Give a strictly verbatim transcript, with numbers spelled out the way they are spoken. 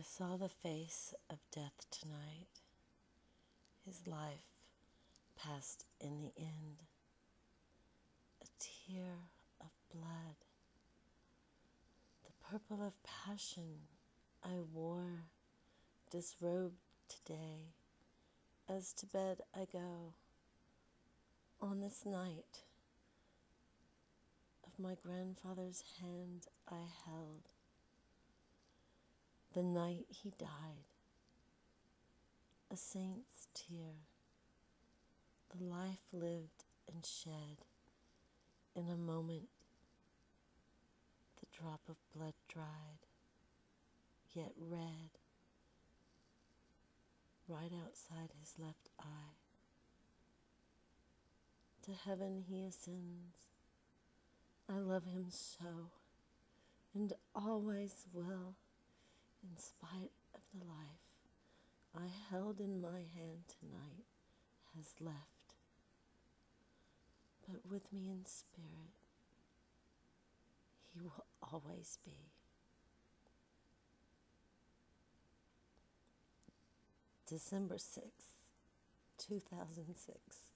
saw the face of death tonight. His life passed in the end. A tear of blood. The purple of passion I wore, disrobed today, as to bed I go. On this night of my grandfather's hand I held, the night he died, a saint's tear, the life lived and shed. In a moment, the drop of blood dried, yet red, right outside his left eye. To heaven he ascends. I love him so, and always will, in spite of the life I held in my hand tonight has left, but with me in spirit he will always be. December sixth, two thousand six.